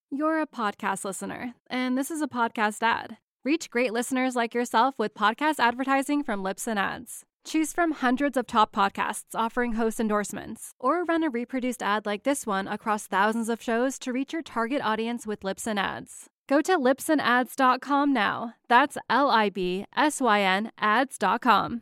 You're a podcast listener, and this is a podcast ad. Reach great listeners like yourself with podcast advertising from Libsyn Ads. Choose from hundreds of top podcasts offering host endorsements, or run a reproduced ad like this one across thousands of shows to reach your target audience with Libsyn Ads. Go to libsynads.com now. That's LIBSYN ads.com.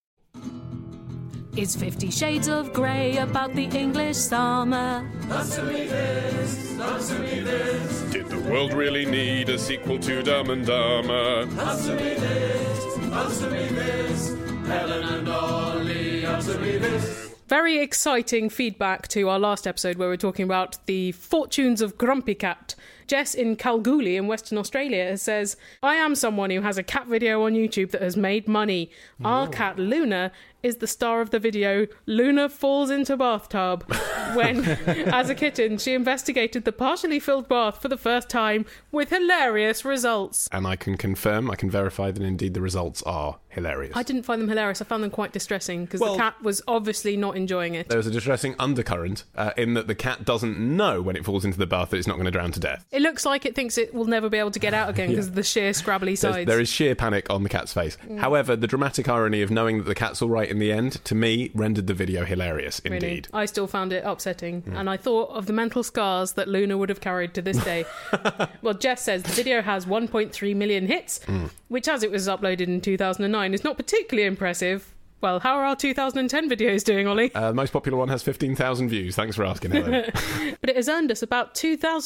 Is 50 Shades of Grey about the English summer? Answer me this, answer me this. Did the world really need a sequel to Dumb and Dumber? Answer me this, answer me this. Helen and Ollie, answer me this. Very exciting feedback to our last episode where we're talking about the fortunes of Grumpy Cat. Jess in Kalgoorlie in Western Australia says, I am someone who has a cat video on YouTube that has made money. Our cat Luna is the star of the video Luna Falls into Bathtub when, as a kitten, she investigated the partially filled bath for the first time with hilarious results. And I can confirm, I can verify that indeed the results are hilarious. I didn't find them hilarious. I found them quite distressing because the cat was obviously not enjoying it. There's a distressing undercurrent in that the cat doesn't know when it falls into the bath that it's not going to drown to death. It looks like it thinks it will never be able to get out again because of the sheer scrabbly sides. There is sheer panic on the cat's face. However, the dramatic irony of knowing that the cat's all right in the end, to me, rendered the video hilarious, indeed. Really? I still found it upsetting, and I thought of the mental scars that Luna would have carried to this day. Well, Jess says the video has 1.3 million hits, which, as it was uploaded in 2009, is not particularly impressive. Well, how are our 2010 videos doing, Ollie? The most popular one has 15,000 views. Thanks for asking, Helen. But it has earned us about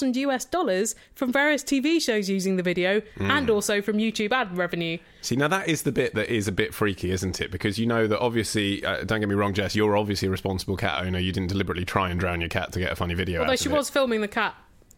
$2,000 from various TV shows using the video and also from YouTube ad revenue. See, now that is the bit that is a bit freaky, isn't it? Because you know that obviously, don't get me wrong, Jess, you're obviously a responsible cat owner. You didn't deliberately try and drown your cat to get a funny video out of it. Although she was filming the cat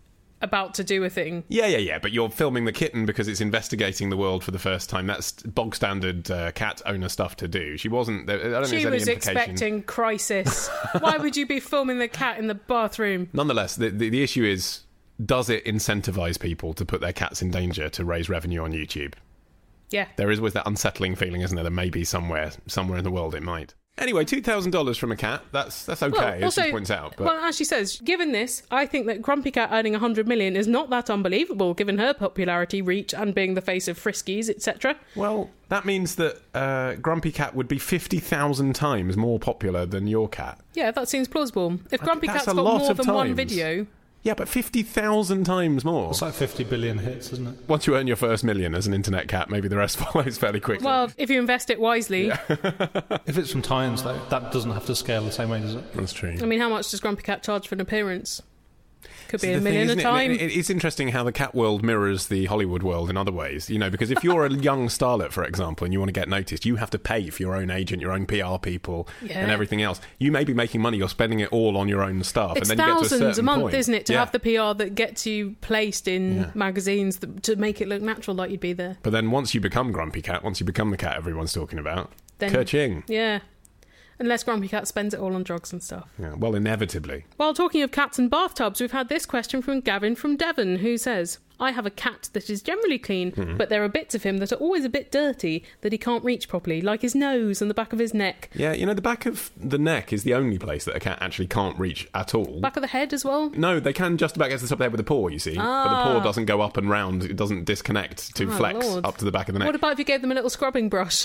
about to do a thing. Yeah, but you're filming the kitten because it's investigating the world for the first time. That's bog standard cat owner stuff to do. She wasn't. I don't think she there's was any implication. expecting crisis. Why would you be filming the cat in the bathroom? Nonetheless, the issue is, does it incentivize people to put their cats in danger to raise revenue on YouTube? Yeah. There is always that unsettling feeling, isn't there? That maybe somewhere in the world it might. Anyway, $2,000 from a cat, that's okay, as she points out. But... Well, as she says, given this, I think that Grumpy Cat earning $100 million is not that unbelievable, given her popularity, reach, and being the face of Friskies, etc. Well, that means that Grumpy Cat would be 50,000 times more popular than your cat. Yeah, that seems plausible. If Grumpy Cat's got more than one video... Yeah, but 50,000 times more. It's like 50 billion hits, isn't it? Once you earn your first million as an internet cat, maybe the rest follows fairly quickly. Well, if you invest it wisely. Yeah. If it's from tie-ins, though, that doesn't have to scale the same way, does it? That's true. I mean, how much does Grumpy Cat charge for an appearance? Could be $1 million a time. It's interesting how the cat world mirrors the Hollywood world in other ways, you know, because if you're a young starlet, for example, and you want to get noticed, you have to pay for your own agent, your own PR people, and everything else. You may be making money, you're spending it all on your own stuff. It's and then you get to a thousands a month, point. isn't it, to have the PR that gets you placed in magazines to make it look natural, like you'd be there. But then once you become Grumpy Cat, once you become the cat everyone's talking about, then, ka-ching. Yeah. Unless Grumpy Cat spends it all on drugs and stuff. Yeah, well, inevitably. While talking of cats and bathtubs, we've had this question from Gavin from Devon, who says, I have a cat that is generally clean, but there are bits of him that are always a bit dirty that he can't reach properly, like his nose and the back of his neck. Yeah, you know, the back of the neck is the only place that a cat actually can't reach at all. Back of the head as well? No, they can just about get to the top of the head with the paw, you see. But the paw doesn't go up and round. It doesn't disconnect to flex up to the back of the neck. What about if you gave them a little scrubbing brush?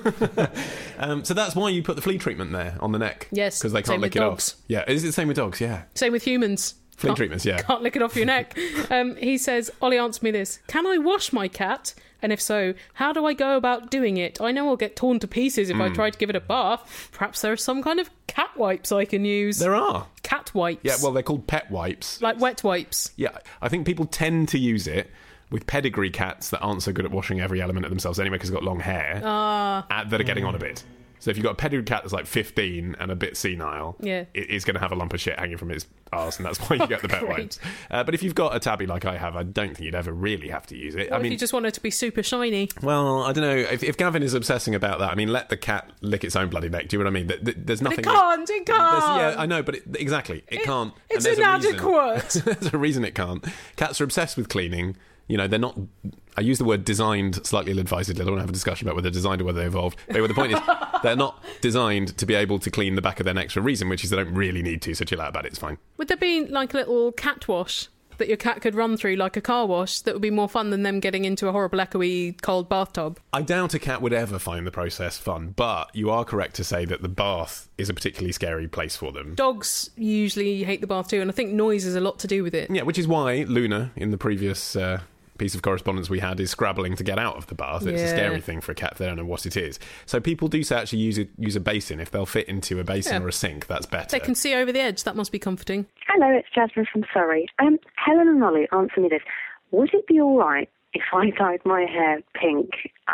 So that's why you put the flea treatment there on the neck. Yes, because they can't lick it off. Yeah, is it the same with dogs? Yeah. Same with humans. Flea treatments, yeah. Can't lick it off your neck. He says, Ollie, answer me this. Can I wash my cat? And if so, how do I go about doing it? I know I'll get torn to pieces if I try to give it a bath. Perhaps there are some kind of cat wipes I can use. There are. Cat wipes. Yeah, well, they're called pet wipes. Like wet wipes. Yeah, I think people tend to use it with pedigree cats that aren't so good at washing every element of themselves anyway because they've got long hair that are getting on a bit. So if you've got a pedigree cat that's like 15 and a bit senile, it is going to have a lump of shit hanging from its arse, and that's why you get the pet wipes. But if you've got a tabby like I have, I don't think you'd ever really have to use it. What if you just want it to be super shiny? Well, I don't know. If Gavin is obsessing about that, I mean, let the cat lick its own bloody neck. Do you know what I mean? There's nothing... It can't! Yeah, I know, but exactly. It can't. It's inadequate! There's a reason it can't. Cats are obsessed with cleaning. You know, they're not... I use the word designed slightly ill-advisedly. I don't want to have a discussion about whether they're designed or whether they evolved. But the point is, they're not designed to be able to clean the back of their necks for a reason, which is they don't really need to, so chill out about it, it's fine. Would there be, like, a little cat wash that your cat could run through like a car wash that would be more fun than them getting into a horrible echoey cold bathtub. I doubt a cat would ever find the process fun, but you are correct to say that the bath is a particularly scary place for them. Dogs usually hate the bath too, and I think noise has a lot to do with it. Yeah, which is why Luna, in the previous piece of correspondence we had, is scrabbling to get out of the bath. It's a scary thing for a cat if they don't know what it is. So people do say actually use a basin. If they'll fit into a basin or a sink, that's better. They can see over the edge. That must be comforting. Hello, it's Jasmine from Surrey. Helen and Ollie, answer me this. Would it be all right if I dyed my hair pink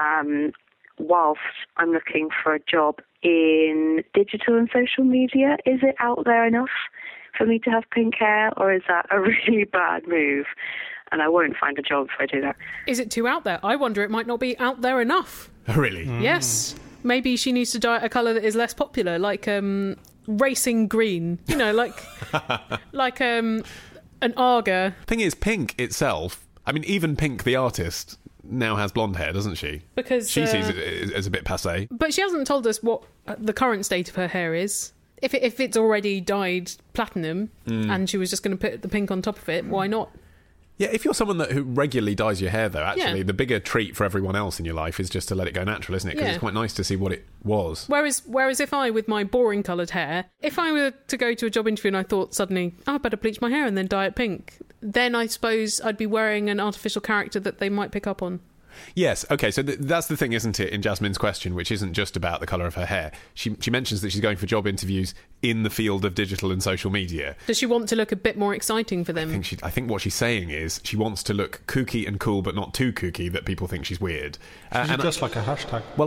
whilst I'm looking for a job in digital and social media? Is it out there enough for me to have pink hair, or is that a really bad move? And I won't find a job if I do that. Is it too out there? I wonder it might not be out there enough. Really? Yes. Maybe she needs to dye a colour that is less popular, like racing green. You know, like an Arga. Thing is, Pink itself, I mean, even Pink the artist now has blonde hair, doesn't she? Because she sees it as a bit passé. But she hasn't told us what the current state of her hair is. If it's already dyed platinum and she was just going to put the pink on top of it, why not? Yeah, if you're someone who regularly dyes your hair, though, actually, the bigger treat for everyone else in your life is just to let it go natural, isn't it? Because it's quite nice to see what it was. Whereas if I, with my boring coloured hair, if I were to go to a job interview and I thought suddenly, I better bleach my hair and then dye it pink, then I suppose I'd be wearing an artificial character that they might pick up on. Yes, okay, so that's the thing, isn't it, in Jasmine's question, which isn't just about the colour of her hair. She mentions that she's going for job interviews in the field of digital and social media. Does she want to look a bit more exciting for them? I think what she's saying is she wants to look kooky and cool, but not too kooky that people think she's weird. She's just like a hashtag. Well,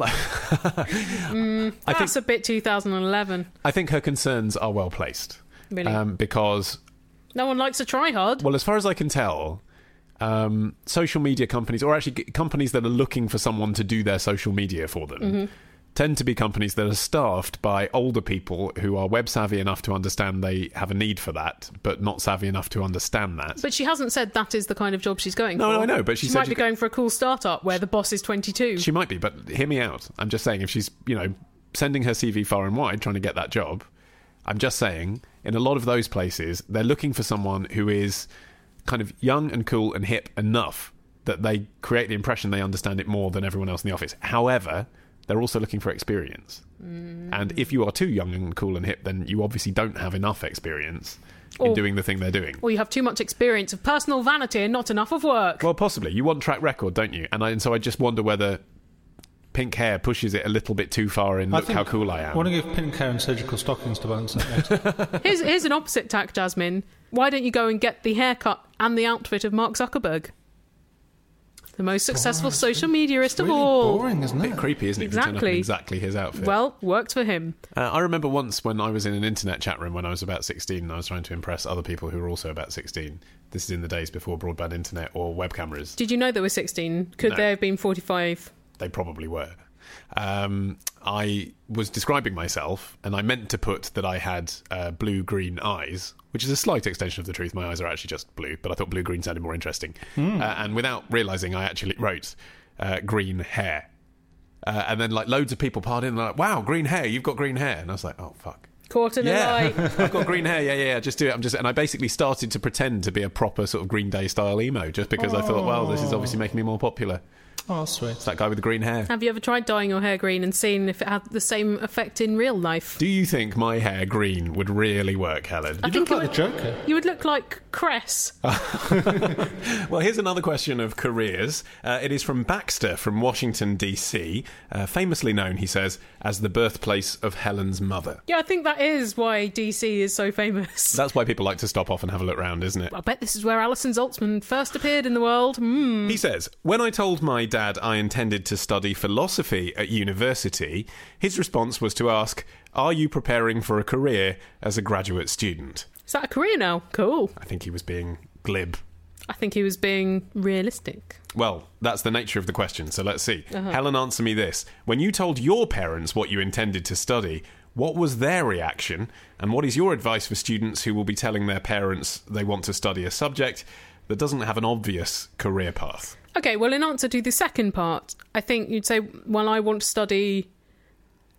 that's a bit 2011. I think her concerns are well placed. Really? Because no one likes a try-hard. Well, as far as I can tell, social media companies, or actually companies that are looking for someone to do their social media for them, tend to be companies that are staffed by older people who are web savvy enough to understand they have a need for that, but not savvy enough to understand that. But she hasn't said that is the kind of job she's going for. No, I know, but she said might be going for a cool startup where the boss is 22. She might be, but hear me out. I'm just saying, if she's, sending her CV far and wide trying to get that job, I'm just saying, in a lot of those places, they're looking for someone who is kind of young and cool and hip enough that they create the impression they understand it more than everyone else in the office. However, they're also looking for experience. And if you are too young and cool and hip, then you obviously don't have enough experience in doing the thing they're doing. Or you have too much experience of personal vanity and not enough of work. Well, possibly. You want track record, don't you? And so I just wonder whether pink hair pushes it a little bit too far in, look how cool I am. I want to give pink hair and surgical stockings to balance it. Here's an opposite tack, Jasmine. Why don't you go and get the haircut and the outfit of Mark Zuckerberg? The most successful social mediaist of all. Boring, isn't it? A bit creepy, isn't it? Exactly. Exactly his outfit. Well, worked for him. I remember once when I was in an internet chat room when I was about 16 and I was trying to impress other people who were also about 16. This is in the days before broadband internet or web cameras. Did you know they were 16? Could they have been 45? They probably were. I was describing myself and I meant to put that I had blue-green eyes, which is a slight extension of the truth. My eyes are actually just blue, but I thought blue-green sounded more interesting. And without realising, I actually wrote green hair. And then loads of people piled in and like, wow, green hair, you've got green hair. And I was like, oh, fuck. Caught in a lie. I've got green hair, yeah, just do it. And I basically started to pretend to be a proper sort of Green Day style emo just because I thought, well, this is obviously making me more popular. Oh, sweet. It's that guy with the green hair. Have you ever tried dyeing your hair green and seen if it had the same effect in real life? Do you think my hair green would really work, Helen? You look like the Joker. You would look like Cress. Well, here's another question of careers. It is from Baxter from Washington, D.C., famously known, he says, as the birthplace of Helen's mother. Yeah, I think that is why D.C. is so famous. That's why people like to stop off and have a look round, isn't it? I bet this is where Alison Zaltzman first appeared in the world. He says, when I told my dad I intended to study philosophy at university, his response was to ask, are you preparing for a career as a graduate student? Is that a career now? Cool. I think he was being glib. I think he was being realistic. Well, that's the nature of the question, so let's see. Helen, answer me this. When you told your parents what you intended to study, what was their reaction? And what is your advice for students who will be telling their parents they want to study a subject that doesn't have an obvious career path? Okay, well, in answer to the second part, I think you'd say, well, I want to study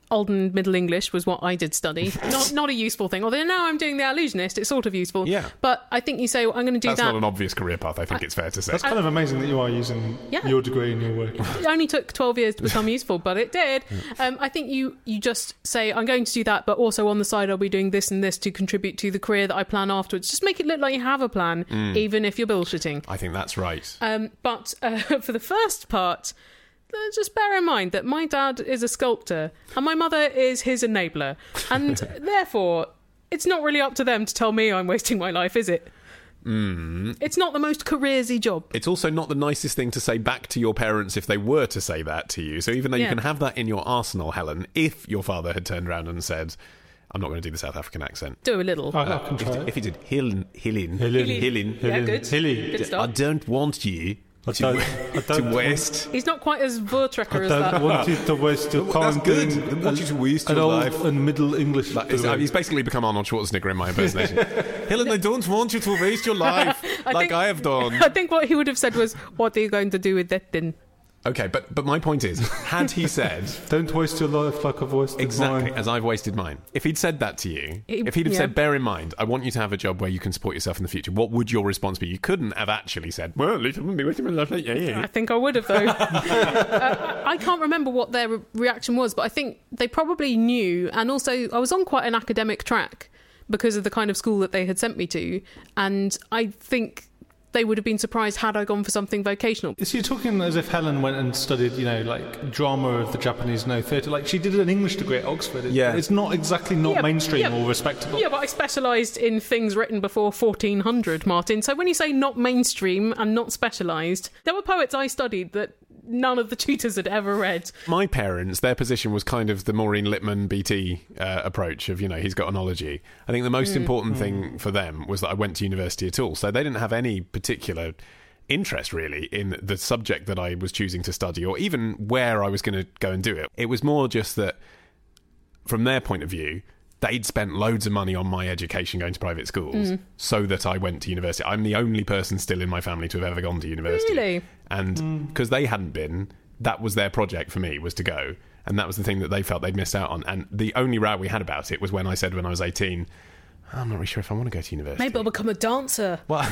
Old and Middle English was what I did study. Not a useful thing. Although now I'm doing The Allusionist, it's sort of useful. Yeah. But I think you say, well, I'm going to do That's that. not an obvious career path, I think it's fair to say. That's kind of amazing that you are using your degree in your work. It only took 12 years to become useful, but it did. I think you just say, I'm going to do that, but also on the side I'll be doing this and this to contribute to the career that I plan afterwards. Just make it look like you have a plan, even if you're bullshitting. I think that's right. But for the first part, just bear in mind that my dad is a sculptor and my mother is his enabler. And therefore, it's not really up to them to tell me I'm wasting my life, is it? It's not the most careersy job. It's also not the nicest thing to say back to your parents if they were to say that to you. So even though you can have that in your arsenal, Helen, if your father had turned around and said, I'm not going to do the South African accent. Do a little. I can try it. If he did, Helen. Yeah, good. Good I start. don't want you to waste. He's not quite as Vortrekker as I that. don't want you to waste your time That's good. doing I don't want you to waste an your old life. and Middle English. He's basically become Arnold Schwarzenegger in my impersonation. Helen, I don't want you to waste your life I have done. I think what he would have said was, what are you going to do with that then? Okay, but my point is, had he said... Don't waste your life like I've wasted Exactly, mine. as I've wasted mine. If he'd said that to you, if he'd have said, bear in mind, I want you to have a job where you can support yourself in the future, what would your response be? You couldn't have actually said, well, at least I wouldn't be wasting my life like you. I think I would have, though. I can't remember what their reaction was, but I think they probably knew. And also, I was on quite an academic track because of the kind of school that they had sent me to. And I think they would have been surprised had I gone for something vocational. So you're talking as if Helen went and studied, like drama of the Japanese no theatre. Like she did an English degree at Oxford. It's not exactly mainstream or respectable. Yeah, but I specialised in things written before 1400, Martin. So when you say not mainstream and not specialised, there were poets I studied that none of the tutors had ever read. My parents, their position was kind of the Maureen Lipman BT approach of, he's got onology. I think the most important thing for them was that I went to university at all. So they didn't have any particular interest really in the subject that I was choosing to study or even where I was going to go and do it. It was more just that from their point of view, they'd spent loads of money on my education going to private schools so that I went to university. I'm the only person still in my family to have ever gone to university. Really? And because they hadn't been, that was their project for me, was to go. And that was the thing that they felt they'd missed out on. And the only row we had about it was when I said when I was 18, I'm not really sure if I want to go to university. Maybe I'll become a dancer. Well,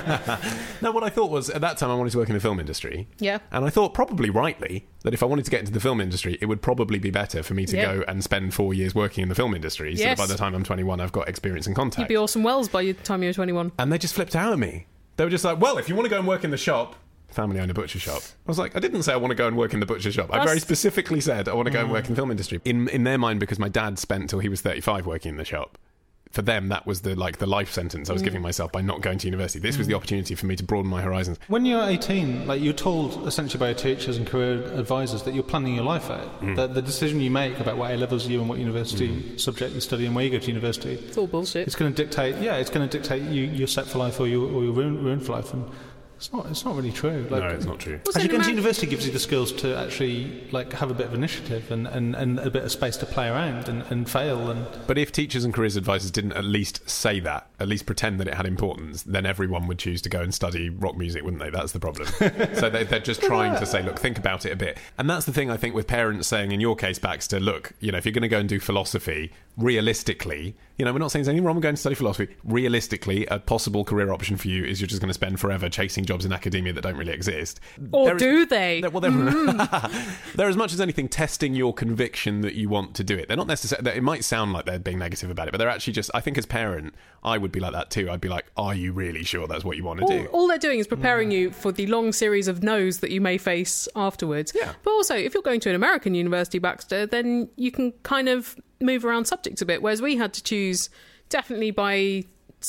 no, what I thought was, at that time I wanted to work in the film industry. Yeah. And I thought, probably rightly, that if I wanted to get into the film industry, it would probably be better for me to go and spend 4 years working in the film industry, so that by the time I'm 21, I've got experience and contact. You'd be Orson Welles by the time you were 21. And they just flipped out at me. They were just like, well, if you want to go and work in the shop... Family owned a butcher shop. I was like, I didn't say I want to go and work in the butcher shop. I very specifically said I want to go and work in the film industry. In their mind, because my dad spent till he was 35 working in the shop, for them that was the life sentence I was giving myself by not going to university. This was the opportunity for me to broaden my horizons. When you're 18, you're told essentially by your teachers and career advisors that you're planning your life out. That the decision you make about what A-levels you and what university subject you study and where you go to university, it's all bullshit. It's going to dictate. Yeah, it's going to dictate you're set for life or you're ruined for life. And it's not really true. No, it's not true. Actually, going to university gives you the skills to actually have a bit of initiative and a bit of space to play around and fail. But if teachers and careers advisors didn't at least say that, at least pretend that it had importance, then everyone would choose to go and study rock music, wouldn't they? That's the problem. So they're just trying to say, look, think about it a bit. And that's the thing, I think, with parents saying, in your case, Baxter, look, if you're going to go and do philosophy, realistically, we're not saying there's anything wrong with going to study philosophy. Realistically, a possible career option for you is you're just going to spend forever chasing jobs in academia that don't really exist. Or do they? They're as much as anything testing your conviction that you want to do it. They're not necessarily... It might sound like they're being negative about it, but they're actually just... I think as parent, I would be like that too. I'd be like, are you really sure that's what you want to do? All they're doing is preparing you for the long series of no's that you may face afterwards. Yeah. But also, if you're going to an American university, Baxter, then you can kind of move around subjects a bit, whereas we had to choose definitely by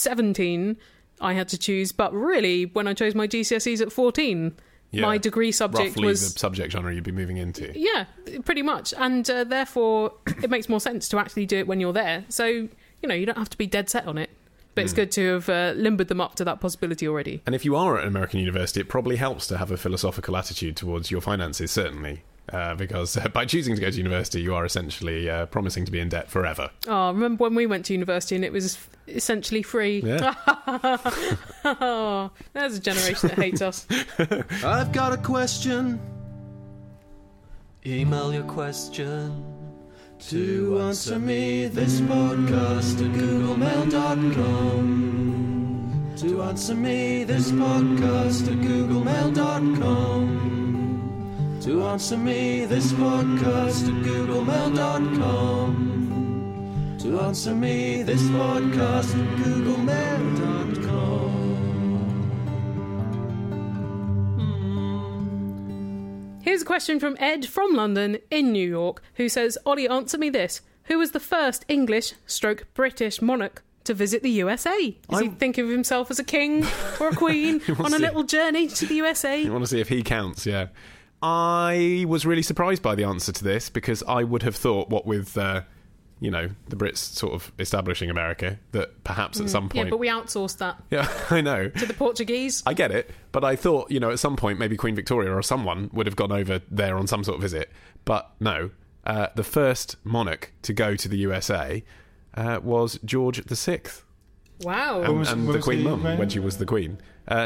17 I had to choose, but really when I chose my GCSEs at 14 my degree subject roughly was the subject genre you'd be moving into. Yeah, pretty much. And therefore it makes more sense to actually do it when you're there, so you don't have to be dead set on it. But it's good to have limbered them up to that possibility already. And if you are at an American university, it probably helps to have a philosophical attitude towards your finances, certainly. Because by choosing to go to university, you are essentially promising to be in debt forever. Oh, remember when we went to university and it was essentially free? Yeah. Oh, there's a generation that hates us. I've got a question. Email your question To answer me this podcast at googlemail.com. To answer me this podcast at googlemail.com. To answer me this podcast at googlemail.com. To answer me this podcast at googlemail.com. Here's a question from Ed from London in New York, who says, Ollie, answer me this. Who was the first English/British monarch to visit the USA? Is he thinking of himself as a king or a queen on a little journey to the USA? You want to see if he counts, yeah. I was really surprised by the answer to this, because I would have thought, what with, the Brits sort of establishing America, that perhaps at some point... Yeah, but we outsourced that. Yeah, I know. To the Portuguese. I get it, but I thought, at some point maybe Queen Victoria or someone would have gone over there on some sort of visit. But no, the first monarch to go to the USA was George VI. Wow. And the Queen Mum, when she was the Queen.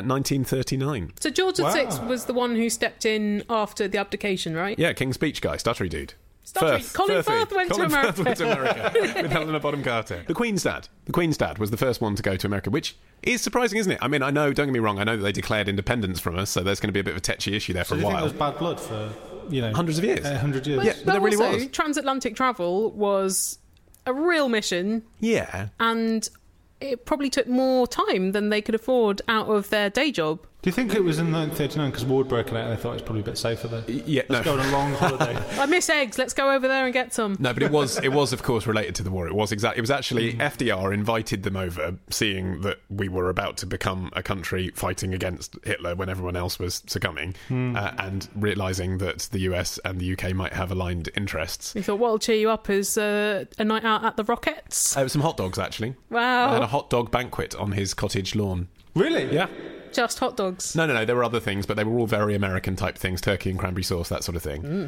1939. So George VI was the one who stepped in after the abdication, right? Yeah, King's Speech guy, stuttery dude. Colin Firth went to America with Helena Bonham Carter. The Queen's dad was the first one to go to America, which is surprising, isn't it? I mean, I know, don't get me wrong, I know that they declared independence from us, so there's going to be a bit of a tetchy issue there for a while. So do you think there was bad blood for, hundreds of years? 100 years. Yeah, but there really was. Transatlantic travel was a real mission. Yeah. And it probably took more time than they could afford out of their day job. Do you think it was in 1939 because war had broken out and they thought it was probably a bit safer there? Let's go on a long holiday. I miss eggs. Let's go over there and get some. No, but it was of course related to the war. It was actually FDR invited them over, seeing that we were about to become a country fighting against Hitler when everyone else was succumbing, and realising that the US and the UK might have aligned interests. He thought, what'll cheer you up is a night out at the Rockets. Some hot dogs, actually. Wow. I had a hot dog banquet on his cottage lawn. Really? Yeah. Just hot dogs? No, there were other things, but they were all very American type things, turkey and cranberry sauce, that sort of thing.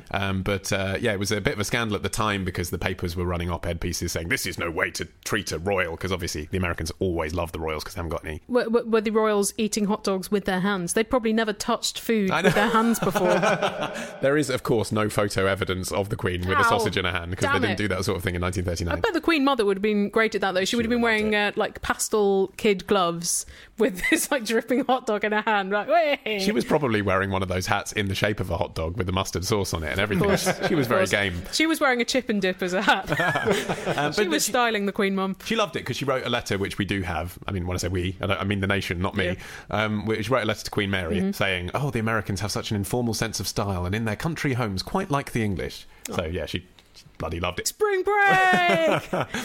It was a bit of a scandal at the time because the papers were running op-ed pieces saying this is no way to treat a royal, because obviously the Americans always love the royals because they haven't got any. Were the royals eating hot dogs with their hands? They'd probably never touched food with their hands before. There is, of course, no photo evidence of the Queen with a sausage in her hand, because they didn't do that sort of thing in 1939. I bet the Queen Mother would have been great at that, though. She would have been wearing pastel kid gloves with this dripping hot dog in her hand. Right, she was probably wearing one of those hats in the shape of a hot dog with the mustard sauce on it and everything. She was very game. She was wearing a chip and dip as a hat. She was styling the Queen Mum. She loved it because she wrote a letter, which we do have. I mean, when I say we, I mean the nation, not me. Yeah. She wrote a letter to Queen Mary saying, the Americans have such an informal sense of style and in their country homes quite like the English. So yeah, she bloody loved it. Spring break.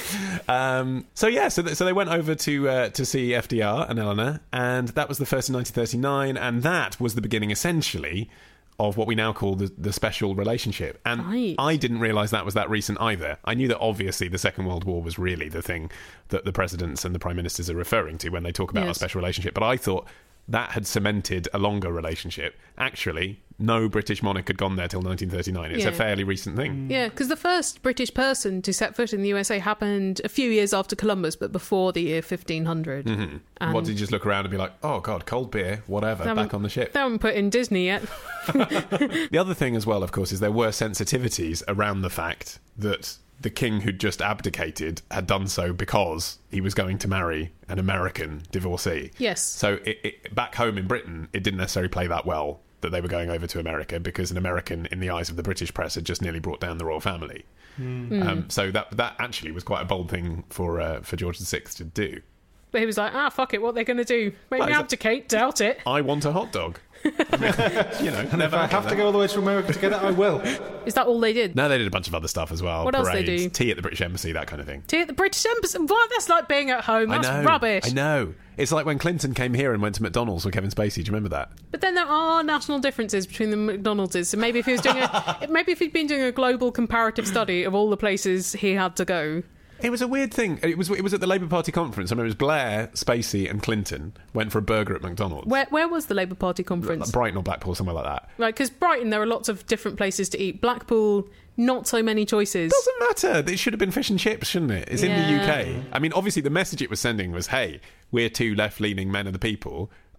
So they went over to see FDR and Eleanor, and that was the first in 1939, and that was the beginning essentially of what we now call the special relationship. And I didn't realise that was that recent either. I knew that obviously the Second World War was really the thing that the presidents and the prime ministers are referring to when they talk about our special relationship, but I thought that had cemented a longer relationship. Actually, no British monarch had gone there till 1939. It's a fairly recent thing. Yeah, because the first British person to set foot in the USA happened a few years after Columbus, but before the year 1500. Mm-hmm. What, did you just look around and be like, oh God, cold beer, whatever, back on the ship? They haven't put in Disney yet. The other thing as well, of course, is there were sensitivities around the fact that the king who'd just abdicated had done so because he was going to marry an American divorcee. Yes. So back home in Britain, it didn't necessarily play that well that they were going over to America, because an American, in the eyes of the British press, had just nearly brought down the royal family. So that actually was quite a bold thing for George VI to do. But he was like, fuck it, what are they going to do? Make me abdicate? Doubt it. I want a hot dog. And if I have to go all the way to America to get it, I will. Is that all they did? No, they did a bunch of other stuff as well. What else they do? Tea at the British Embassy, that kind of thing. Tea at the British Embassy? What? That's like being at home. That's rubbish. I know. It's like when Clinton came here and went to McDonald's with Kevin Spacey. Do you remember that? But then there are national differences between the McDonald's. So maybe if he was doing maybe if he'd been doing a global comparative study of all the places he had to go. It was a weird thing. It was at the Labour Party conference. I remember it was Blair, Spacey and Clinton went for a burger at McDonald's. Where was the Labour Party conference? Like Brighton or Blackpool, somewhere like that. Right, because Brighton, there are lots of different places to eat. Blackpool, not so many choices. Doesn't matter. It should have been fish and chips, shouldn't it? It's in the UK. I mean, obviously the message it was sending was, hey, we're two left-leaning men of the people,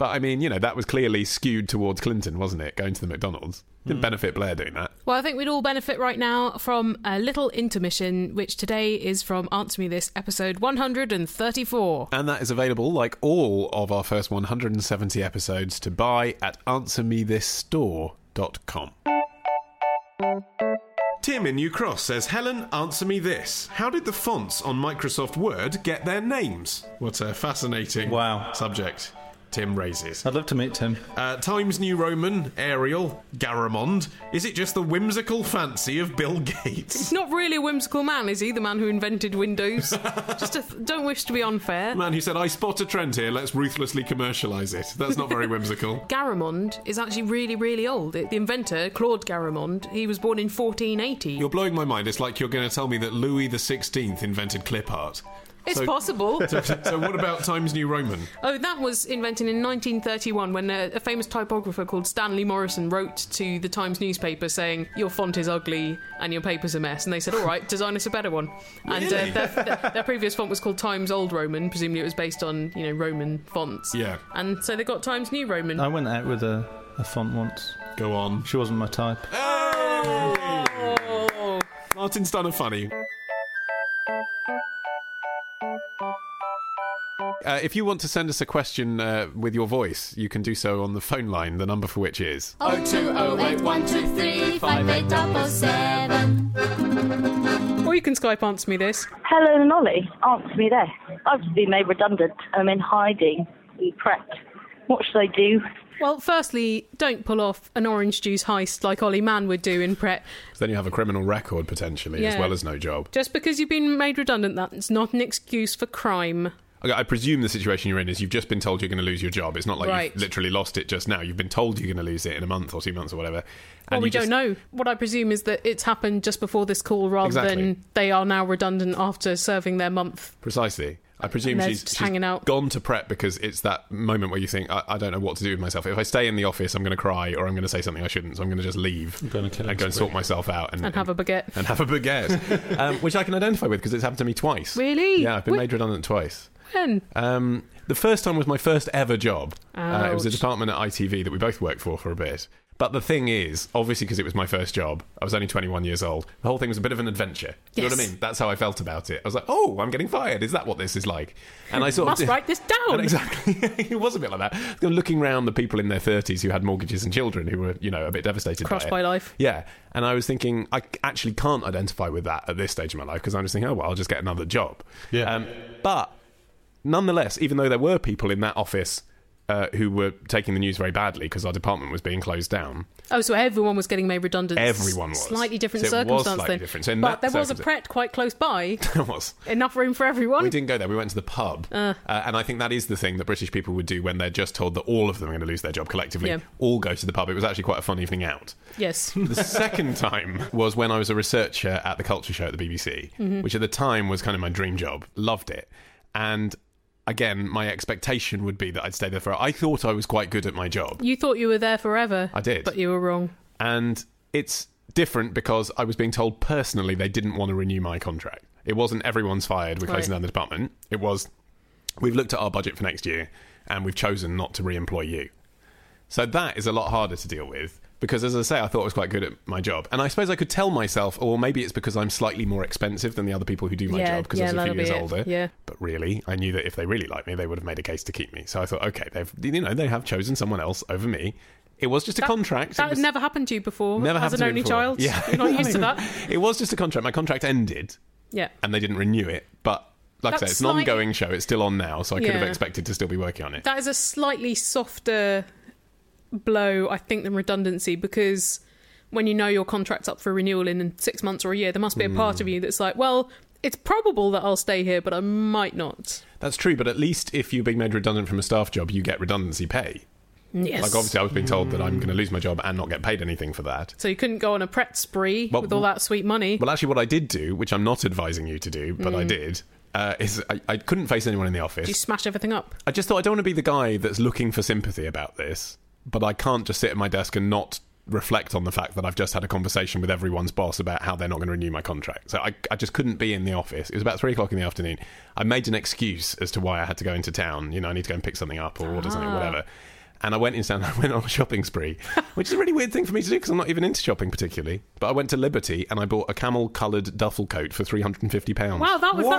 But I mean, that was clearly skewed towards Clinton, wasn't it? Going to the McDonald's. Didn't benefit Blair doing that. Well, I think we'd all benefit right now from a little intermission, which today is from Answer Me This, episode 134. And that is available, like all of our first 170 episodes, to buy at answermethisstore.com. Tim in New Cross says, Helen, answer me this. How did the fonts on Microsoft Word get their names? What a fascinating subject Tim raises. I'd love to meet Tim. Times New Roman, Arial, Garamond. Is it just the whimsical fancy of Bill Gates? He's not really a whimsical man, is he? The man who invented Windows. Don't wish to be unfair. Man who said, I spot a trend here, let's ruthlessly commercialise it. That's not very whimsical. Garamond is actually really, really old. The inventor, Claude Garamond, he was born in 1480. You're blowing my mind. It's like you're going to tell me that Louis XVI invented clip art. It's possible. So what about Times New Roman? Oh, that was invented in 1931 when a famous typographer called Stanley Morrison wrote to the Times newspaper saying, your font is ugly and your paper's a mess. And they said, all right, design us a better one. And Really? their previous font was called Times Old Roman. Presumably it was based on, Roman fonts. Yeah. And so they got Times New Roman. I went out with a font once. Go on. She wasn't my type. Oh! Martin's done a funny. If you want to send us a question with your voice, you can do so on the phone line, the number for which is 02081235877. Or you can Skype Answer Me This. Helen and Ollie, answer me this. I've just been made redundant. I'm in hiding. I'm prepped. What should I do? Well, firstly, don't pull off an orange juice heist like Ollie Mann would do in Pret. So then you have a criminal record, potentially, as well as no job. Just because you've been made redundant, that's not an excuse for crime. Okay, I presume the situation you're in is you've just been told you're going to lose your job. It's not like you've literally lost it just now. You've been told you're going to lose it in a month or 2 months or whatever. Well, we don't know. What I presume is that it's happened just before this call rather than they are now redundant after serving their month. Precisely. I presume she's hanging out. Gone to Pret because it's that moment where you think, I don't know what to do with myself. If I stay in the office, I'm going to cry or I'm going to say something I shouldn't. So I'm going to just leave and go and sort myself out. And have a baguette. And have a baguette. Which I can identify with because it's happened to me twice. Really? Yeah, I've been made redundant twice. When? The first time was my first ever job. It was a Ouch. department at ITV that we both worked for a bit. But the thing is, obviously because it was my first job, I was only 21 years old, the whole thing was a bit of an adventure. You know what I mean? That's how I felt about it. I was like, oh, I'm getting fired. Is that what this is like? And I must write this down. And exactly. It was a bit like that. Looking around the people in their 30s who had mortgages and children who were, a bit devastated Crushed by life. Yeah. And I was thinking, I actually can't identify with that at this stage of my life because I'm just thinking, oh, well, I'll just get another job. Yeah. But nonetheless, even though there were people in that office who were taking the news very badly because our department was being closed down. Oh, so everyone was getting made redundant. Everyone was. Slightly different So it was circumstance slightly then. different. So in but that there was a Pret quite close by. There was. Enough room for everyone. We didn't go there. We went to the pub. And I think that is the thing that British people would do when they're just told that all of them are going to lose their job collectively. Yeah. All go to the pub. It was actually quite a fun evening out. Yes. The second time was when I was a researcher at the Culture Show at the BBC, which at the time was kind of my dream job. Loved it. And again, my expectation would be that I'd stay there forever. I thought I was quite good at my job. You thought you were there forever. I did. But you were wrong. And it's different because I was being told personally they didn't want to renew my contract. It wasn't everyone's fired, we're closing down the department. It was, we've looked at our budget for next year and we've chosen not to re-employ you. So that is a lot harder to deal with because, as I say, I thought I was quite good at my job. And I suppose I could tell myself, or maybe it's because I'm slightly more expensive than the other people who do my job because I was a few years older. Yeah. But really, I knew that if they really liked me, they would have made a case to keep me. So I thought, okay, they have chosen someone else over me. It was just a contract. That had never happened to you before. Never as happened an to me only before. child. Yeah. You're not used to that. It was just a contract. My contract ended. Yeah. And they didn't renew it. But like I say, it's an ongoing show. It's still on now, so I could have expected to still be working on it. That is a slightly softer blow, I think, than redundancy because when you know your contract's up for renewal in 6 months or a year, there must be a part of you that's like, well, it's probable that I'll stay here, but I might not. That's true, but at least if you're being made redundant from a staff job, you get redundancy pay. Yes. Like, obviously, I was being told that I'm going to lose my job and not get paid anything for that. So you couldn't go on a Pret spree with all that sweet money. Well, actually, what I did do, which I'm not advising you to do, but I did, is I couldn't face anyone in the office. Did you smash everything up? I just thought I don't want to be the guy that's looking for sympathy about this, but I can't just sit at my desk and not reflect on the fact that I've just had a conversation with everyone's boss about how they're not going to renew my contract. So I just couldn't be in the office. It was about 3 o'clock in the afternoon. I made an excuse as to why I had to go into town. I need to go and pick something up or order something, whatever. And I went on a shopping spree, which is a really weird thing for me to do because I'm not even into shopping particularly. But I went to Liberty and I bought a camel-coloured duffel coat for £350. Wow,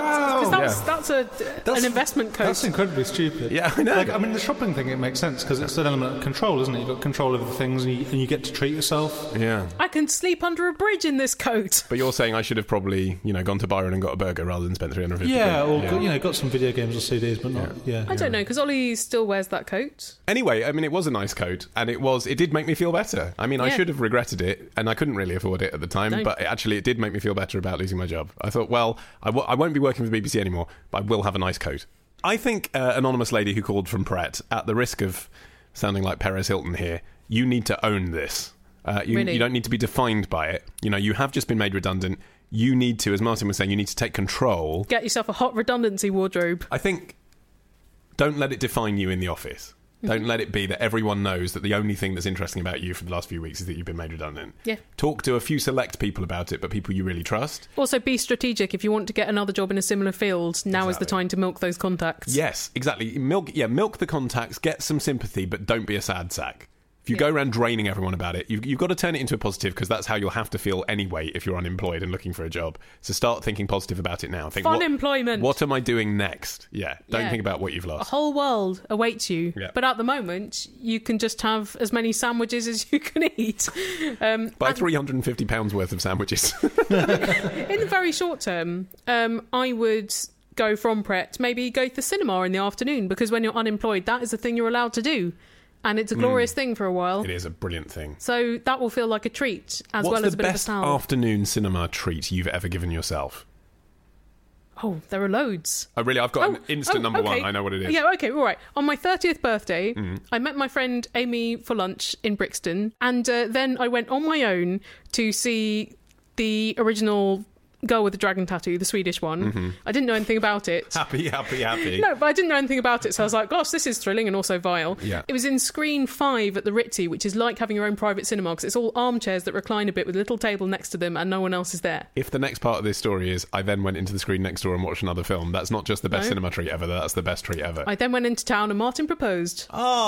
that's an investment coat. That's incredibly stupid. Yeah, I know. The shopping thing, it makes sense because it's an element of control, isn't it? You've got control over the things and you get to treat yourself. Yeah. I can sleep under a bridge in this coat. But you're saying I should have probably, gone to Byron and got a burger rather than spent £350. Yeah, or got some video games or CDs, but not. Yeah. I don't know because Ollie still wears that coat. Anyway, it was a nice coat, and it did make me feel better. I should have regretted it, and I couldn't really afford it at the time, but it did make me feel better about losing my job. I thought, well, I won't be working for the BBC anymore, but I will have a nice coat. I think anonymous lady who called from Pret, at the risk of sounding like Perez Hilton here, you need to own this. You don't need to be defined by it. You have just been made redundant. You need to, as Martin was saying, you need to take control. Get yourself a hot redundancy wardrobe. I think don't let it define you in the office. Don't let it be that everyone knows that the only thing that's interesting about you for the last few weeks is that you've been made redundant. Yeah. Talk to a few select people about it, but people you really trust. Also, be strategic. If you want to get another job in a similar field, now is the time to milk those contacts. Yes, exactly. Milk the contacts, get some sympathy, but don't be a sad sack. If you go around draining everyone about it, you've got to turn it into a positive because that's how you'll have to feel anyway if you're unemployed and looking for a job. So start thinking positive about it now. Think, Fun employment. What am I doing next? Yeah, don't think about what you've lost. A whole world awaits you. Yeah. But at the moment, you can just have as many sandwiches as you can eat. Buy £350 worth of sandwiches. In the very short term, I would go from Pret, maybe go to the cinema in the afternoon because when you're unemployed, that is the thing you're allowed to do. And it's a glorious thing for a while. It is a brilliant thing. So that will feel like a treat, as well as a bit of a salve. What's the best afternoon cinema treat you've ever given yourself? Oh, there are loads. Oh, really? I've got an instant number one. I know what it is. Yeah, okay, all right. On my 30th birthday, I met my friend Amy for lunch in Brixton, and then I went on my own to see the original Girl with the Dragon Tattoo, the Swedish one. I didn't know anything about it. Happy. No, but I didn't know anything about it, so I was like, gosh, this is thrilling and also vile. Yeah. It was in Screen 5 at the Ritzy, which is like having your own private cinema, because it's all armchairs that recline a bit with a little table next to them and no one else is there. If the next part of this story is I then went into the screen next door and watched another film, that's not just the best cinema treat ever, that's the best treat ever. I then went into town and Martin proposed.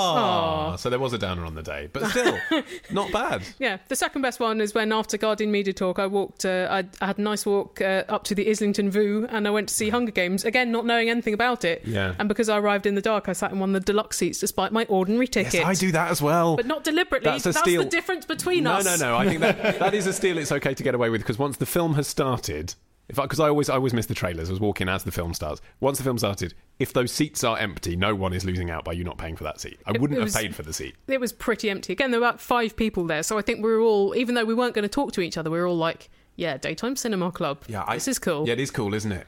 Oh, so there was a downer on the day, but still, not bad. Yeah, the second best one is when after Guardian Media Talk, I walked, I had a nice walk up to the Islington Voo and I went to see Hunger Games, again not knowing anything about it. Yeah. And because I arrived in the dark, I sat in one of the deluxe seats despite my ordinary ticket. Yes, I do that as well. But not deliberately. That's the difference between us. No. I think that is a steal it's okay to get away with, because once the film has started, because I always miss the trailers. I was walking as the film starts. Once the film started, if those seats are empty, no one is losing out by you not paying for that seat. I wouldn't have paid for the seat. It was pretty empty. Again, there were about 5 people there, so I think we were all, even though we weren't going to talk to each other, we were all like, yeah, daytime cinema club. Yeah, this is cool. Yeah, it is cool, isn't it?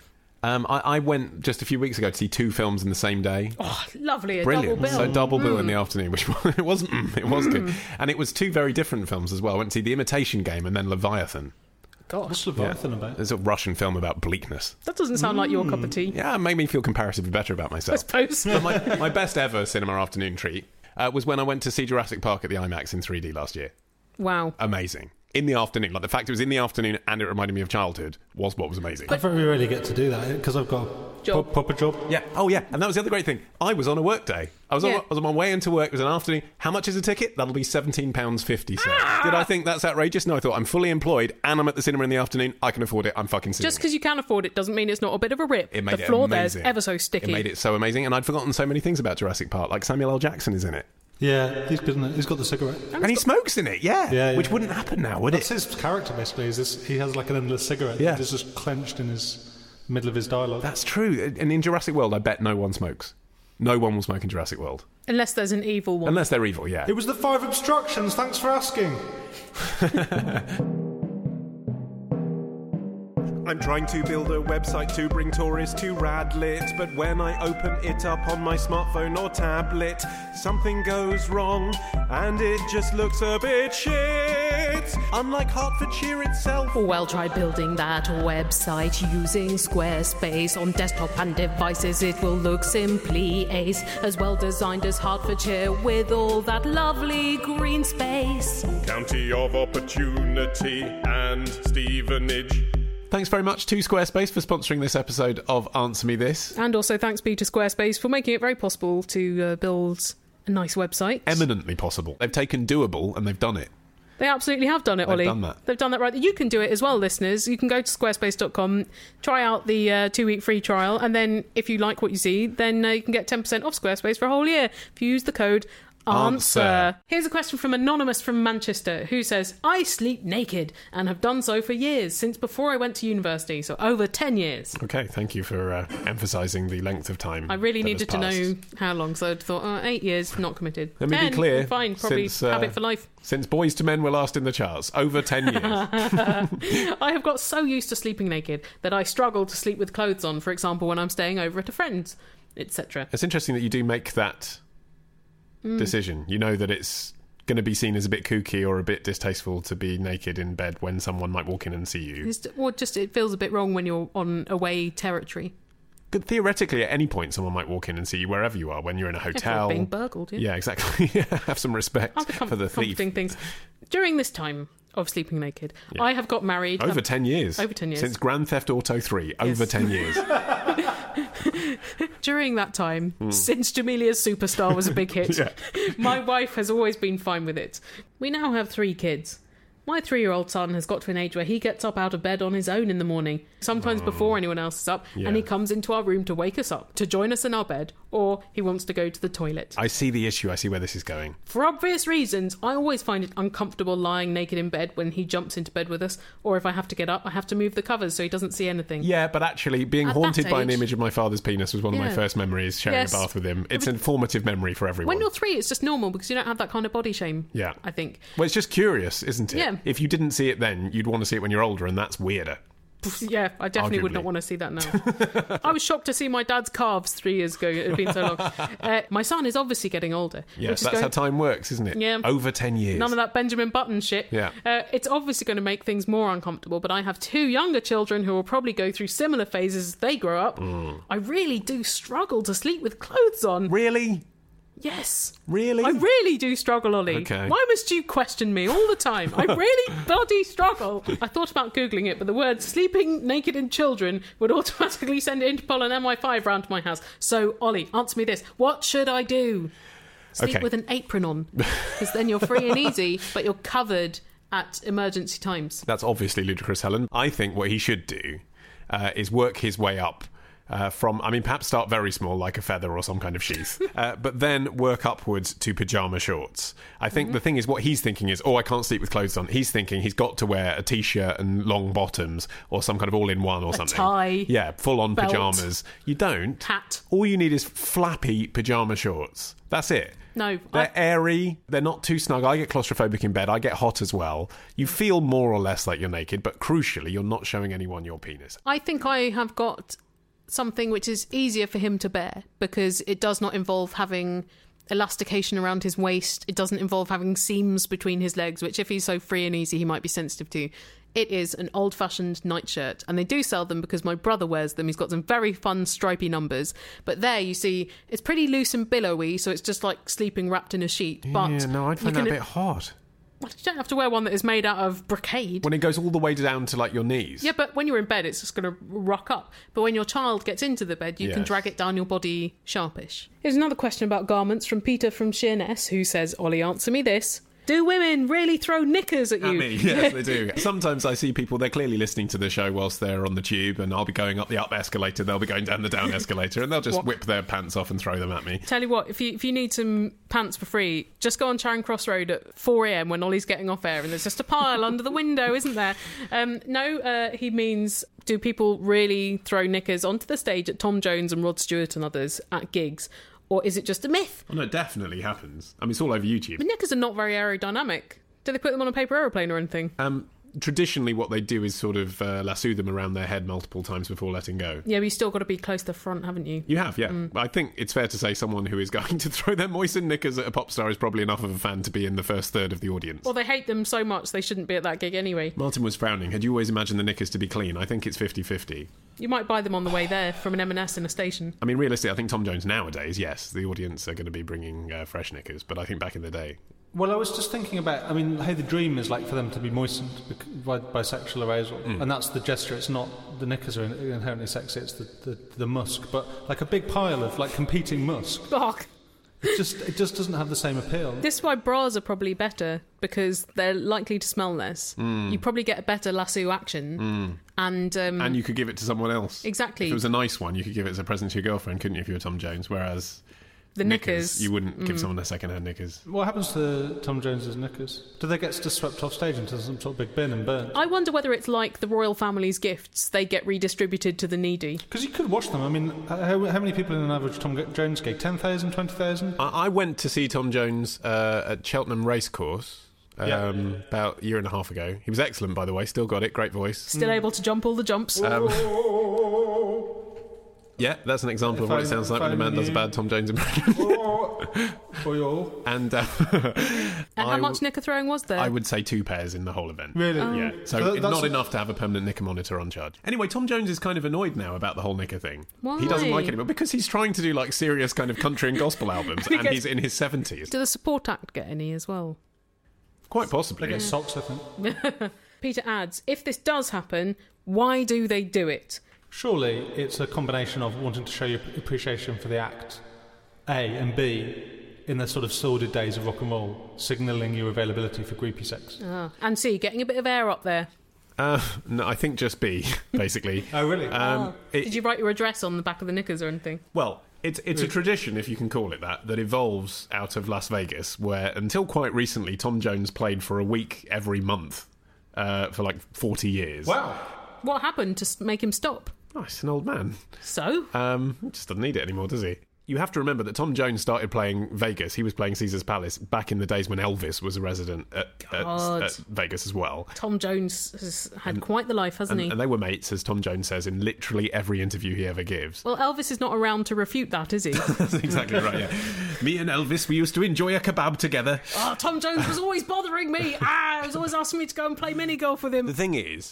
I went just a few weeks ago to see 2 films in the same day. Oh, lovely. Brilliant. Double bill. So double bill in the afternoon, which it was good. And it was 2 very different films as well. I went to see The Imitation Game and then Leviathan. Gosh. What's Leviathan about? It's a Russian film about bleakness. That doesn't sound like your cup of tea. Yeah, it made me feel comparatively better about myself. I suppose. But my best ever cinema afternoon treat was when I went to see Jurassic Park at the IMAX in 3D last year. Wow. Amazing. In the afternoon. Like, the fact it was in the afternoon and it reminded me of childhood was what was amazing. I very rarely get to do that because I've got a proper job. Yeah. Oh, yeah. And that was the other great thing. I was on a work day. I was on my way into work. It was an afternoon. How much is a ticket? That'll be £17.50. Did I think that's outrageous? No, I thought I'm fully employed and I'm at the cinema in the afternoon. I can afford it. I'm fucking cinema. Just because you can afford it doesn't mean it's not a bit of a rip. It made the floor there's ever so sticky. It made it so amazing. And I'd forgotten so many things about Jurassic Park. Like Samuel L. Jackson is in it. Yeah, he's good in it. He's got the cigarette. And he smokes in it, which wouldn't happen now, would it? That's his character, basically. He has like an endless cigarette that is just clenched in his middle of his dialogue. That's true. And in Jurassic World, I bet no one smokes. No one will smoke in Jurassic World. Unless there's an evil one. Unless they're evil, yeah. It was the 5 obstructions. Thanks for asking. I'm trying to build a website to bring tourists to Radlit, but when I open it up on my smartphone or tablet, something goes wrong and it just looks a bit shit. Unlike Hertfordshire itself. Well, try building that website using Squarespace. On desktop and devices it will look simply ace, as well designed as Hertfordshire with all that lovely green space. County of Opportunity and Stevenage. Thanks very much to Squarespace for sponsoring this episode of Answer Me This. And also thanks be to Squarespace for making it very possible to build a nice website. Eminently possible. They've taken doable and they've done it. They absolutely have done it, Ollie. They've done that. They've done that right. You can do it as well, listeners. You can go to squarespace.com, try out the 2-week free trial, and then if you like what you see, then you can get 10% off Squarespace for a whole year if you use the code ANSWER. Here's a question from Anonymous from Manchester, who says, I sleep naked and have done so for years, since before I went to university, so over 10 years. Okay, thank you for emphasising the length of time. I really needed to know how long, so I thought, 8 years, not committed. Let me 10, be clear. Fine, probably habit for life. Since Boys to Men were last in the charts, over 10 years. I have got so used to sleeping naked that I struggle to sleep with clothes on, for example, when I'm staying over at a friend's, etc. It's interesting that you do make that decision. You know that it's going to be seen as a bit kooky or a bit distasteful to be naked in bed when someone might walk in and see you. It feels a bit wrong when you're on away territory. But theoretically, at any point, someone might walk in and see you wherever you are. When you're in a hotel, being burgled. Yeah, exactly. Have some respect for the thief. Things. During this time of sleeping naked, I have got married over 10 years. Over 10 years since Grand Theft Auto 3. Over 10 years. During that time, since Jamelia's Superstar was a big hit, my wife has always been fine with it. We now have 3 kids. My 3-year-old son has got to an age where he gets up out of bed on his own in the morning, sometimes before anyone else is up, and he comes into our room to wake us up, to join us in our bed, or he wants to go to the toilet. I see the issue. I see where this is going. For obvious reasons, I always find it uncomfortable lying naked in bed when he jumps into bed with us, or if I have to get up, I have to move the covers so he doesn't see anything. Yeah, but actually, being haunted by an image of my father's penis was one of my first memories, sharing a bath with him. It's a formative memory for everyone. When you're 3, it's just normal, because you don't have that kind of body shame, I think. Well, it's just curious, isn't it? Yeah. If you didn't see it then, you'd want to see it when you're older, and that's weirder. Yeah, I definitely would not want to see that now. I was shocked to see my dad's calves 3 years ago. It had been so long. My son is obviously getting older. Yes, that's how time works, isn't it? Yeah. Over 10 years. None of that Benjamin Button shit. Yeah. It's obviously going to make things more uncomfortable, but I have 2 younger children who will probably go through similar phases as they grow up. I really do struggle to sleep with clothes on. Really? Yes. Really? I really do struggle, Ollie. Okay. Why must you question me all the time? I really bloody struggle. I thought about Googling it, but the word sleeping naked in children would automatically send Interpol and MI5 round to my house. So, Ollie, answer me this. What should I do? Sleep with an apron on. Because then you're free and easy, but you're covered at emergency times. That's obviously ludicrous, Helen. I think what he should do is work his way up. Perhaps start very small, like a feather or some kind of sheath, but then work upwards to pyjama shorts. I think the thing is, what he's thinking is, I can't sleep with clothes on. He's thinking he's got to wear a t-shirt and long bottoms or some kind of all-in-one or something. Tie. Yeah, full-on belt. pyjamas. You don't. Hat. All you need is flappy pyjama shorts. That's it. No. They're airy. They're not too snug. I get claustrophobic in bed. I get hot as well. You feel more or less like you're naked, but crucially, you're not showing anyone your penis. I think I have got something which is easier for him to bear, because it does not involve having elastication around his waist. It doesn't involve having seams between his legs, which if he's so free and easy, he might be sensitive to. It is an old-fashioned nightshirt, and they do sell them because my brother wears them. He's got some very fun stripy numbers, but there you see it's pretty loose and billowy, so it's just like sleeping wrapped in a sheet. But yeah, no, I'd find that a bit hot. Well, you don't have to wear one that is made out of brocade. When it goes all the way down to like your knees. Yeah, but when you're in bed, it's just going to rock up. But when your child gets into the bed, you can drag it down your body sharpish. Here's another question about garments from Peter from Sheerness, who says, Ollie, answer me this. Do women really throw knickers at you? At me, yes, they do. Sometimes I see people, they're clearly listening to the show whilst they're on the tube, and I'll be going up the up escalator, they'll be going down the down escalator, and they'll just whip their pants off and throw them at me. Tell you what, if you need some pants for free, just go on Charing Cross Road at 4 a.m. when Ollie's getting off air, and there's just a pile under the window, isn't there? He means, do people really throw knickers onto the stage at Tom Jones and Rod Stewart and others at gigs? Or is it just a myth? Oh, no, it definitely happens. I mean, it's all over YouTube. But knickers are not very aerodynamic. Do they put them on a paper aeroplane or anything? Traditionally, what they do is sort of lasso them around their head multiple times before letting go. Yeah, but you've still got to be close to the front, haven't you? You have, yeah. I think it's fair to say someone who is going to throw their moistened knickers at a pop star is probably enough of a fan to be in the first third of the audience. Well, they hate them so much they shouldn't be at that gig anyway. Martin was frowning. Had you always imagined the knickers to be clean? I think it's 50-50. You might buy them on the way there from an M&S in a station. I mean, realistically, I think Tom Jones nowadays, yes, the audience are going to be bringing fresh knickers, but I think back in the day... Well, I was just thinking about, how the dream is like for them to be moistened by sexual arousal, and that's the gesture. It's not the knickers are inherently sexy, it's the musk, but like a big pile of like competing musk. Fuck. It just doesn't have the same appeal. This is why bras are probably better, because they're likely to smell less. You probably get a better lasso action. And you could give it to someone else. Exactly. If it was a nice one, you could give it as a present to your girlfriend, couldn't you, if you were Tom Jones? Whereas the knickers, you wouldn't give someone a second-hand knickers. What happens to Tom Jones's knickers? Do they get just swept off stage into some sort of big bin and burnt? I wonder whether it's like the royal family's gifts; they get redistributed to the needy. Because you could watch them. I mean, how many people in an average Tom Jones gig? 10,000, 20,000? I went to see Tom Jones at Cheltenham Racecourse about a year and a half ago. He was excellent, by the way. Still got it. Great voice. Still able to jump all the jumps. Yeah, that's an example of what it sounds like when a man does a bad Tom Jones impression. And how much knicker throwing was there? I would say 2 pairs in the whole event. Really? Yeah. So not enough to have a permanent knicker monitor on charge. Anyway, Tom Jones is kind of annoyed now about the whole knicker thing. Why? He doesn't like it anymore because he's trying to do like serious kind of country and gospel albums, and he's in his 70s. Do the support act get any as well? Quite possibly. They get socks, I think. Peter adds, if this does happen, why do they do it? Surely it's a combination of wanting to show your appreciation for the act, A, and B, in the sort of sordid days of rock and roll, signalling your availability for groupie sex. And C, getting a bit of air up there. No, I think just B, basically. Oh, really? Did you write your address on the back of the knickers or anything? Well, it's a tradition, if you can call it that evolves out of Las Vegas, where until quite recently Tom Jones played for a week every month for like 40 years. Wow. What happened to make him stop? Oh, he's an old man. So? He just doesn't need it anymore, does he? You have to remember that Tom Jones started playing Vegas. He was playing Caesar's Palace back in the days when Elvis was a resident at Vegas as well. Tom Jones has had quite the life, hasn't he? And they were mates, as Tom Jones says, in literally every interview he ever gives. Well, Elvis is not around to refute that, is he? That's exactly right, yeah. Me and Elvis, we used to enjoy a kebab together. Oh, Tom Jones was always bothering me. He was always asking me to go and play mini-golf with him. The thing is,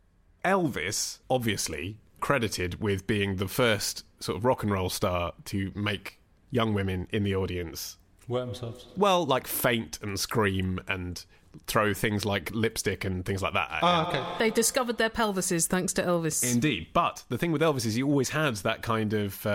Elvis, obviously, credited with being the first sort of rock and roll star to make young women in the audience wet themselves. Well, like faint and scream and throw things like lipstick and things like that at him. Okay. They discovered their pelvises thanks to Elvis. Indeed. But the thing with Elvis is he always had that kind of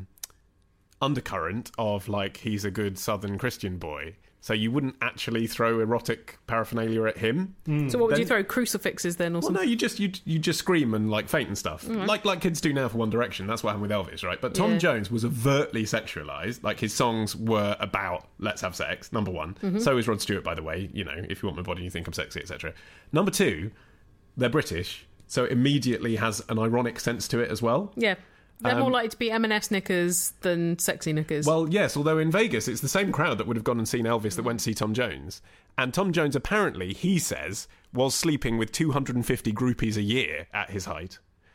undercurrent of like he's a good Southern Christian boy. So you wouldn't actually throw erotic paraphernalia at him. So what would you throw? Crucifixes then, or something? Well, no, you just scream and like faint and stuff, like kids do now for One Direction. That's what happened with Elvis, right? But Tom Jones was overtly sexualized. Like his songs were about let's have sex. Number one. So is Rod Stewart, by the way. You know, if you want my body, you think I'm sexy, etc. Number two, they're British, so it immediately has an ironic sense to it as well. Yeah. They're more likely to be M&S knickers than sexy knickers. Well, yes, although in Vegas, it's the same crowd that would have gone and seen Elvis that went to see Tom Jones. And Tom Jones, apparently, he says, was sleeping with 250 groupies a year at his height.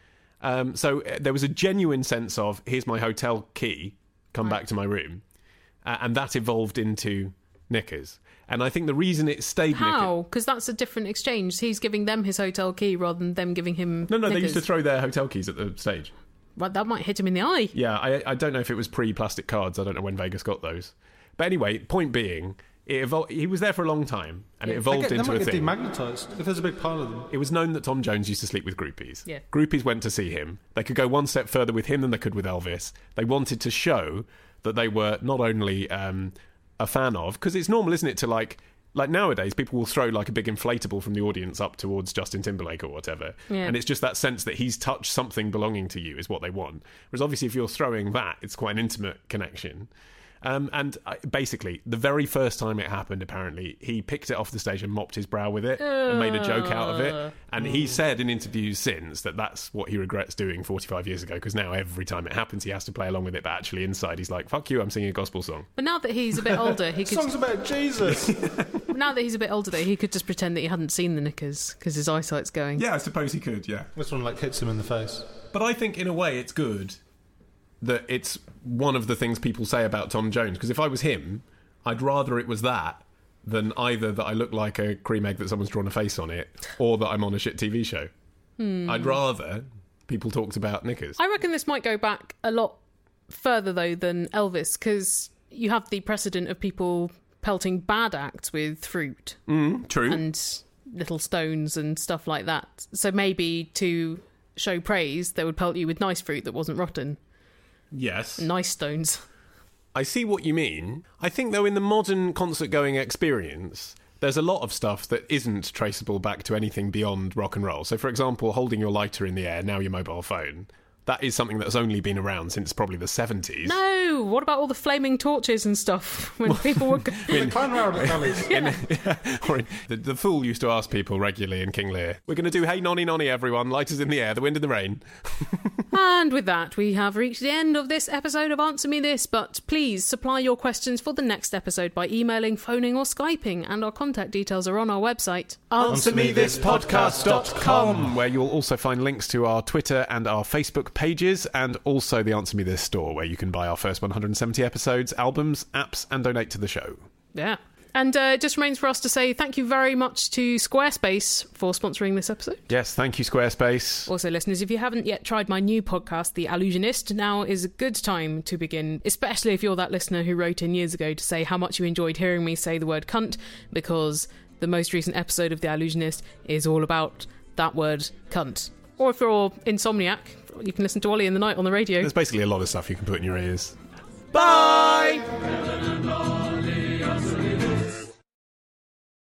So there was a genuine sense of, here's my hotel key, come back to my room. And that evolved into knickers. And I think the reason it stayed How? Because that's a different exchange. He's giving them his hotel key rather than them giving him No, knickers. They used to throw their hotel keys at the stage. Well, that might hit him in the eye. Yeah, I don't know if it was pre-plastic cards. I don't know when Vegas got those. But anyway, point being, he was there for a long time, and it evolved into a thing. They might get demagnetized if there's a big pile of them. It was known that Tom Jones used to sleep with groupies. Yeah. Groupies went to see him. They could go one step further with him than they could with Elvis. They wanted to show that they were not only a fan of, because it's normal, isn't it, to like nowadays, people will throw like a big inflatable from the audience up towards Justin Timberlake or whatever. Yeah. And it's just that sense that he's touched something belonging to you is what they want. Whereas obviously if you're throwing that, it's quite an intimate connection. And basically, the very first time it happened, apparently, he picked it off the stage and mopped his brow with it and made a joke out of it. And he said in interviews since that that's what he regrets doing 45 years ago, because now every time it happens, he has to play along with it. But actually inside, he's like, fuck you, I'm singing a gospel song. But now that he's a bit older, he could... Song's about Jesus! Now that he's a bit older, though, he could just pretend that he hadn't seen the knickers because his eyesight's going. Yeah, I suppose he could, yeah. This one like hits him in the face. But I think in a way it's good that it's one of the things people say about Tom Jones, because if I was him, I'd rather it was that than either that I look like a cream egg that someone's drawn a face on it or that I'm on a shit TV show. I'd rather people talked about knickers. I reckon this might go back a lot further, though, than Elvis, because you have the precedent of people pelting bad acts with fruit. True. And little stones and stuff like that. So maybe to show praise, they would pelt you with nice fruit that wasn't rotten. Yes. Nice stones. I see what you mean. I think, though, in the modern concert-going experience, there's a lot of stuff that isn't traceable back to anything beyond rock and roll. So, for example, holding your lighter in the air, now your mobile phone. That is something that's only been around since probably the 70s. No! What about all the flaming torches and stuff when people were... The clown around the gullies. The Fool used to ask people regularly in King Lear, we're going to do Hey Nonny Nonny everyone, lighters in the air, the wind and the rain. And with that, we have reached the end of this episode of Answer Me This, but please supply your questions for the next episode by emailing, phoning or Skyping, and our contact details are on our website. AnswerMeThisPodcast.com, where you'll also find links to our Twitter and our Facebook pages, and also the Answer Me This store, where you can buy our first 170 episodes, albums, apps, and donate to the show. Yeah. And it just remains for us to say thank you very much to Squarespace for sponsoring this episode. Yes, thank you, Squarespace. Also, listeners, if you haven't yet tried my new podcast, The Allusionist, now is a good time to begin, especially if you're that listener who wrote in years ago to say how much you enjoyed hearing me say the word cunt, because the most recent episode of The Allusionist is all about that word cunt. Or if you're insomniac, you can listen to Ollie in the Night on the radio. There's basically a lot of stuff you can put in your ears. Bye!